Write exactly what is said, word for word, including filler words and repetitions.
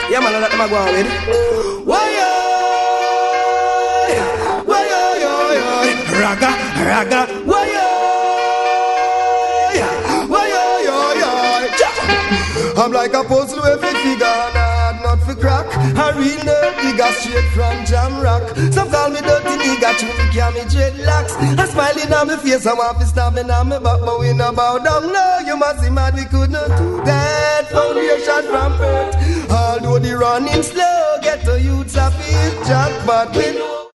Yeah, man, that them a go on with. Why yo, why yo yo yo, raga raga, why yo, why yo yo yo. I'm like a puzzle with a figure, not for crack. A real nerd digger straight from jam rock. Some call me dirty nigga, truly carry me dreadlocks. I smiling on my face, I want to stab me on my back, but we no bow down. No, you must be mad, we could not do that. Foundation from birth. Although the running slow, get the youths a feel jackpot. We know.